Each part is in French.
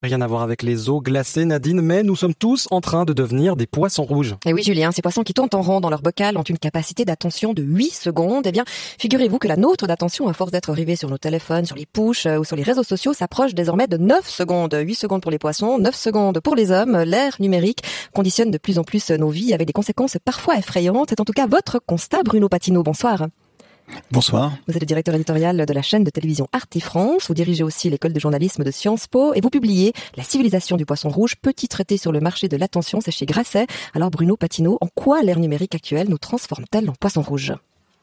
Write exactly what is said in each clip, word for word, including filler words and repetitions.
Rien à voir avec les eaux glacées, Nadine, mais nous sommes tous en train de devenir des poissons rouges. Et oui, Julien, ces poissons qui tournent en rond dans leur bocal ont une capacité d'attention de huit secondes. Eh bien, figurez-vous que la nôtre d'attention, à force d'être rivée sur nos téléphones, sur les pushs ou sur les réseaux sociaux, s'approche désormais de neuf secondes. huit secondes pour les poissons, neuf secondes pour les hommes. L'ère numérique conditionne de plus en plus nos vies avec des conséquences parfois effrayantes. C'est en tout cas votre constat, Bruno Patino. Bonsoir. Bonsoir. Vous êtes le directeur éditorial de la chaîne de télévision Arte France. Vous dirigez aussi l'école de journalisme de Sciences Po et vous publiez La civilisation du poisson rouge, petit traité sur le marché de l'attention, c'est chez Grasset. Alors Bruno Patino, en quoi l'ère numérique actuelle nous transforme-t-elle en poisson rouge ?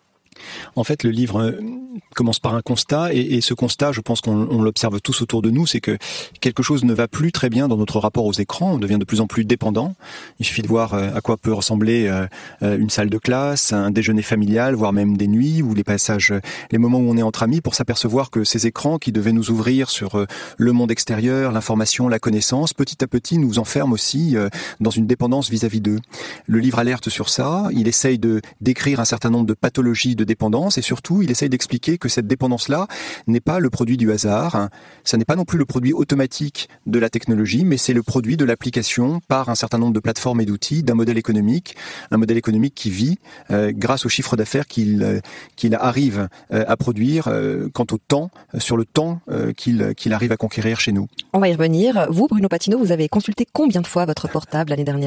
En fait, le livre commence par un constat, et, et ce constat, je pense qu'on on l'observe tous autour de nous, c'est que quelque chose ne va plus très bien dans notre rapport aux écrans. On devient de plus en plus dépendant. Il suffit de voir à quoi peut ressembler une salle de classe, un déjeuner familial, voire même des nuits, ou les passages, les moments où on est entre amis, pour s'apercevoir que ces écrans qui devaient nous ouvrir sur le monde extérieur, l'information, la connaissance, petit à petit nous enferment aussi dans une dépendance vis-à-vis d'eux. Le livre alerte sur ça. Il essaye de décrire un certain nombre de pathologies de dépendance, et surtout il essaye d'expliquer que cette dépendance-là n'est pas le produit du hasard, ça n'est pas non plus le produit automatique de la technologie, mais c'est le produit de l'application par un certain nombre de plateformes et d'outils d'un modèle économique, un modèle économique qui vit euh, grâce au chiffre d'affaires qu'il euh, qu'il arrive euh, à produire euh, quant au temps, euh, sur le temps euh, qu'il qu'il arrive à conquérir chez nous. On va y revenir. Vous, Bruno Patino, vous avez consulté combien de fois votre portable l'année dernière ?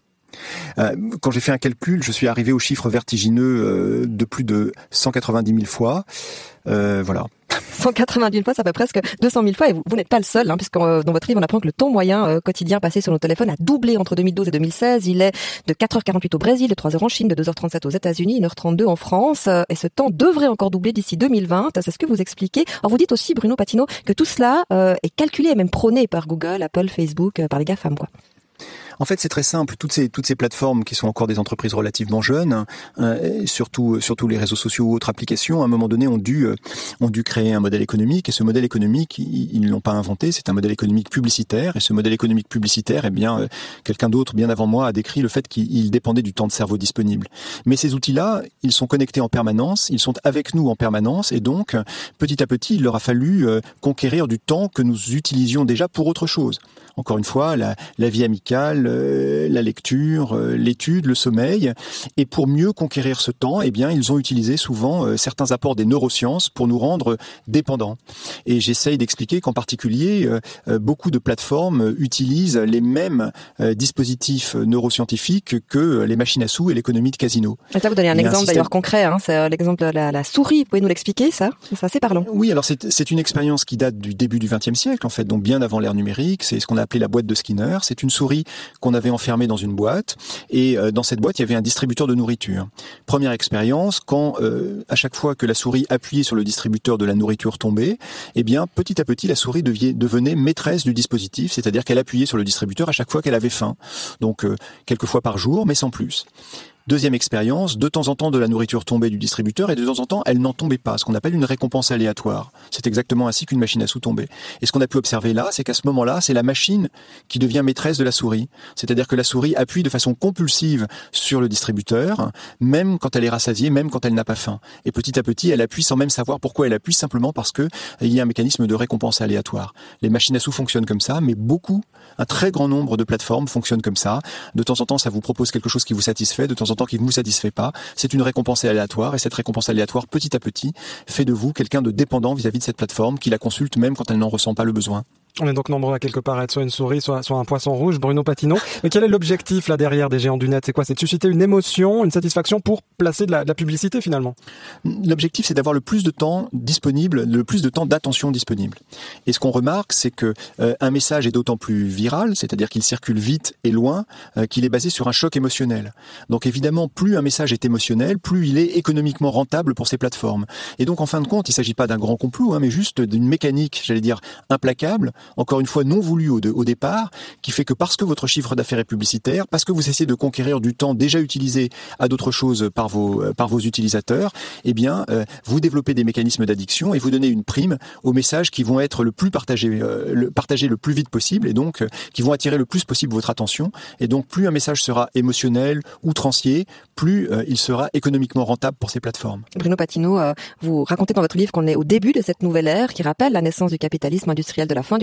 Euh, quand j'ai fait un calcul, je suis arrivé au chiffre vertigineux euh, de plus de cent quatre-vingt-dix mille fois. Euh, voilà. cent quatre-vingt-dix mille fois, ça fait presque deux cent mille fois, et vous, vous n'êtes pas le seul, hein, puisque euh, dans votre livre, on apprend que le temps moyen euh, quotidien passé sur nos téléphones a doublé entre deux mille douze et deux mille seize. Il est de quatre heures quarante-huit au Brésil, de trois heures en Chine, de deux heures trente-sept aux États-Unis, une heure trente-deux en France, euh, et ce temps devrait encore doubler d'ici deux mille vingt. C'est ce que vous expliquez. Alors vous dites aussi, Bruno Patino, que tout cela euh, est calculé et même prôné par Google, Apple, Facebook, euh, par les GAFAM, quoi. En fait, c'est très simple. Toutes ces toutes ces plateformes qui sont encore des entreprises relativement jeunes, euh, surtout surtout les réseaux sociaux ou autres applications, à un moment donné, ont dû euh, ont dû créer un modèle économique. Et ce modèle économique, ils, ils ne l'ont pas inventé. C'est un modèle économique publicitaire. Et ce modèle économique publicitaire, eh bien, euh, quelqu'un d'autre bien avant moi a décrit le fait qu'il dépendait du temps de cerveau disponible. Mais ces outils-là, ils sont connectés en permanence. Ils sont avec nous en permanence. Et donc, petit à petit, il leur a fallu euh, conquérir du temps que nous utilisions déjà pour autre chose. Encore une fois, la, la vie amicale, euh, la lecture, euh, l'étude, le sommeil. Et pour mieux conquérir ce temps, eh bien, ils ont utilisé souvent euh, certains apports des neurosciences pour nous rendre dépendants. Et j'essaye d'expliquer qu'en particulier, euh, beaucoup de plateformes utilisent les mêmes euh, dispositifs neuroscientifiques que les machines à sous et l'économie de casino. Et là, vous donnez un exemple un système... d'ailleurs concret, hein, c'est l'exemple de la, la souris. Vous pouvez nous l'expliquer, ça ? C'est assez parlant. Oui, alors c'est, c'est une expérience qui date du début du vingtième siècle, en fait, donc bien avant l'ère numérique. C'est ce qu'on a appelé la boîte de Skinner. C'est une souris qu'on avait enfermée dans une boîte, et euh, dans cette boîte, il y avait un distributeur de nourriture. Première expérience, quand euh, à chaque fois que la souris appuyait sur le distributeur de la nourriture tombée, eh bien, petit à petit, la souris deviait, devenait maîtresse du dispositif, c'est-à-dire qu'elle appuyait sur le distributeur à chaque fois qu'elle avait faim. Donc, euh, quelques fois par jour, mais sans plus. Deuxième expérience, de temps en temps de la nourriture tombait du distributeur et de temps en temps elle n'en tombait pas, ce qu'on appelle une récompense aléatoire. C'est exactement ainsi qu'une machine à sous tombait. Et ce qu'on a pu observer là, c'est qu'à ce moment-là, c'est la machine qui devient maîtresse de la souris. C'est-à-dire que la souris appuie de façon compulsive sur le distributeur, même quand elle est rassasiée, même quand elle n'a pas faim. Et petit à petit, elle appuie sans même savoir pourquoi elle appuie, simplement parce que il y a un mécanisme de récompense aléatoire. Les machines à sous fonctionnent comme ça, mais beaucoup, un très grand nombre de plateformes fonctionnent comme ça. De temps en temps, ça vous propose quelque chose qui vous satisfait, de temps en temps qui ne vous satisfait pas. C'est une récompense aléatoire, et cette récompense aléatoire, petit à petit, fait de vous quelqu'un de dépendant vis-à-vis de cette plateforme, qui la consulte même quand elle n'en ressent pas le besoin. On est donc nombreux à quelque part à être soit une souris, soit, soit un poisson rouge, Bruno Patino. Mais quel est l'objectif là derrière des géants du net ? C'est quoi ? C'est de susciter une émotion, une satisfaction pour placer de la, de la publicité finalement ? L'objectif, c'est d'avoir le plus de temps disponible, le plus de temps d'attention disponible. Et ce qu'on remarque, c'est que euh, un message est d'autant plus viral, c'est-à-dire qu'il circule vite et loin, euh, qu'il est basé sur un choc émotionnel. Donc évidemment, plus un message est émotionnel, plus il est économiquement rentable pour ces plateformes. Et donc en fin de compte, il ne s'agit pas d'un grand complot, hein, mais juste d'une mécanique, j'allais dire, implacable, encore une fois non voulu au, de, au départ, qui fait que parce que votre chiffre d'affaires est publicitaire, parce que vous essayez de conquérir du temps déjà utilisé à d'autres choses par vos, par vos utilisateurs, eh bien, euh, vous développez des mécanismes d'addiction et vous donnez une prime aux messages qui vont être le plus partagés, euh, le, partagés le plus vite possible, et donc euh, qui vont attirer le plus possible votre attention. Et donc, plus un message sera émotionnel, outrancier, plus euh, il sera économiquement rentable pour ces plateformes. Bruno Patino, euh, vous racontez dans votre livre qu'on est au début de cette nouvelle ère qui rappelle la naissance du capitalisme industriel de la fin du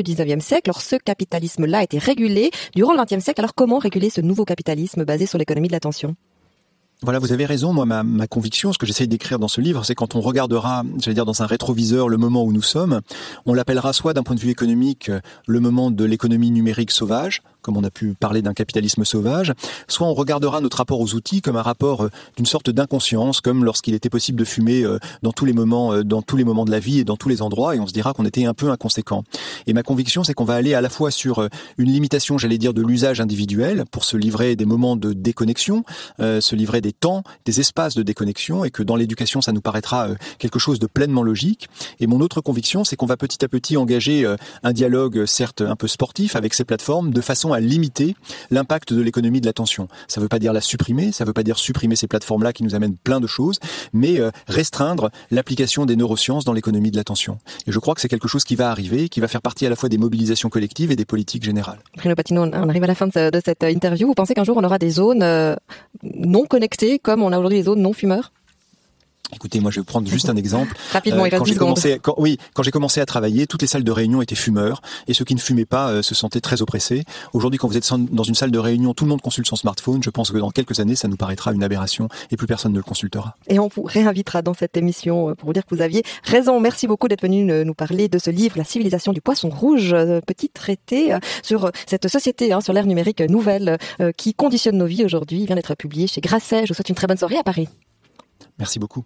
dix-neuvième siècle. Alors ce capitalisme-là a été régulé durant le vingtième siècle. Alors comment réguler ce nouveau capitalisme basé sur l'économie de l'attention ? Voilà, vous avez raison. Moi, ma, ma conviction, ce que j'essaye d'écrire dans ce livre, c'est quand on regardera, j'allais dire dans un rétroviseur, le moment où nous sommes, on l'appellera soit d'un point de vue économique, le moment de l'économie numérique sauvage, comme on a pu parler d'un capitalisme sauvage, soit on regardera notre rapport aux outils comme un rapport d'une sorte d'inconscience, comme lorsqu'il était possible de fumer dans tous les moments, dans tous les moments de la vie et dans tous les endroits, et on se dira qu'on était un peu inconséquent. Et ma conviction, c'est qu'on va aller à la fois sur une limitation, j'allais dire, de l'usage individuel, pour se livrer des moments de déconnexion, euh, se livrer des temps, des espaces de déconnexion, et que dans l'éducation, ça nous paraîtra quelque chose de pleinement logique. Et mon autre conviction, c'est qu'on va petit à petit engager un dialogue, certes un peu sportif, avec ces plateformes, de façon à limiter l'impact de l'économie de l'attention. Ça ne veut pas dire la supprimer, ça ne veut pas dire supprimer ces plateformes-là qui nous amènent plein de choses, mais euh, restreindre l'application des neurosciences dans l'économie de l'attention. Et je crois que c'est quelque chose qui va arriver, qui va faire partie à la fois des mobilisations collectives et des politiques générales. Bruno Patino, on arrive à la fin de, de cette interview. Vous pensez qu'un jour on aura des zones euh, non connectées comme on a aujourd'hui les zones non fumeurs ? Écoutez, moi je vais prendre juste un exemple. Rapidement, euh, il reste quand j'ai dix secondes. commencé, quand, oui, quand j'ai commencé à travailler, toutes les salles de réunion étaient fumeurs et ceux qui ne fumaient pas euh, se sentaient très oppressés. Aujourd'hui, quand vous êtes dans une salle de réunion, tout le monde consulte son smartphone. Je pense que dans quelques années, ça nous paraîtra une aberration et plus personne ne le consultera. Et on vous réinvitera dans cette émission pour vous dire que vous aviez raison. Merci beaucoup d'être venu nous parler de ce livre, La civilisation du poisson rouge, petit traité sur cette société, hein, sur l'ère numérique nouvelle qui conditionne nos vies aujourd'hui. Il vient d'être publié chez Grasset. Je vous souhaite une très bonne soirée à Paris. Merci beaucoup.